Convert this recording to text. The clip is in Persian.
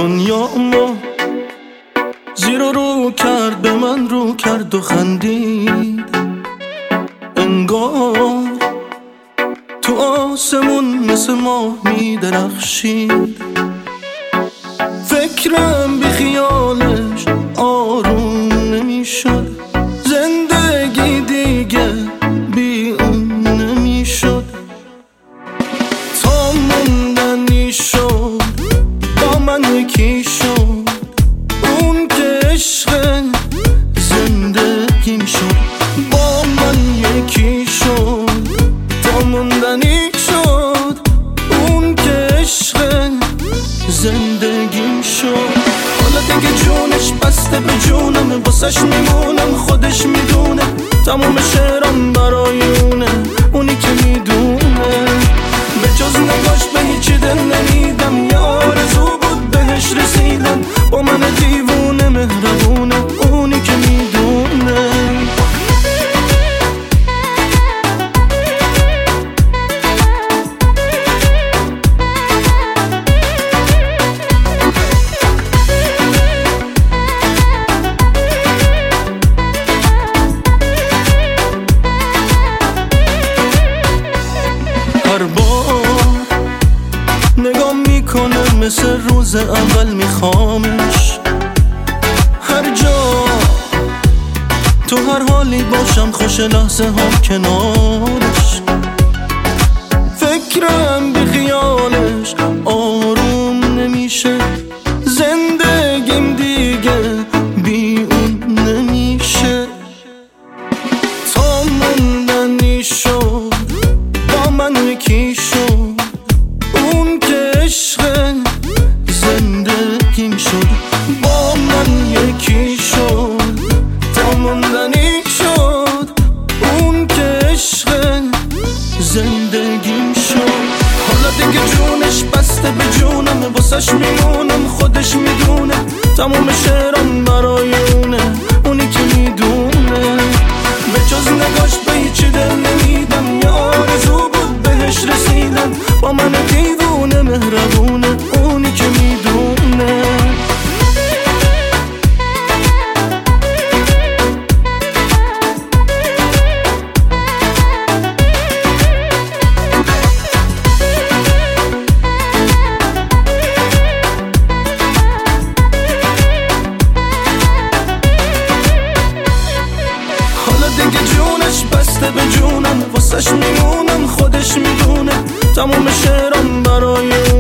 دنیا ما زیر و رو کرد، به من رو کرد و خندید. انگار تو آسمون مثل ماه می درخشید. فکرم بی خیالش آروم نمیشد، زندگی دیگه بی اون نمیشد. تا موندنی شد با من یکی شد، اون که عشق زندگیم شد. با من یکی شد تا موندنی شد، اون که عشق زندگیم شد. حالا دیگه جونش بسته به جونم، واسش میمونم خودش میدونه. تموم شعرام برای اونه، اونی که میدونه. به جز نگاش به هیچی دل نمیدم، یه آرزو بود بهش رسیدم. با من دیوونه مهربونه، اونی که میدونه. هر بار نگاه میکنه مثل روز اول میخوامش. هر جا تو هر حالی باشم، خوش لحظه ها کنارش. فکرم بی خیالش آروم نمیشه، زندگیم دیگه بی اون نمیشه. تا موندنی شد با من یکی شد، اون که عشق زندگیم شد. با من یکی شد تا موندنی شد، اون که عشق زندگیم شد. حالا دیگه جونش بسته به جونم، واسش میمونم خودش میدونه. تموم شعرام برای اونه، اونی که میدونه. به جز نگاش به هیچی دل نمیدم، یه آرزو بود بهش رسیدم. با من دیوونه مهربونه، اونی که میدونه. جونش بسته به جونم، واسش میمونم خودش میدونه. تموم شعرام برای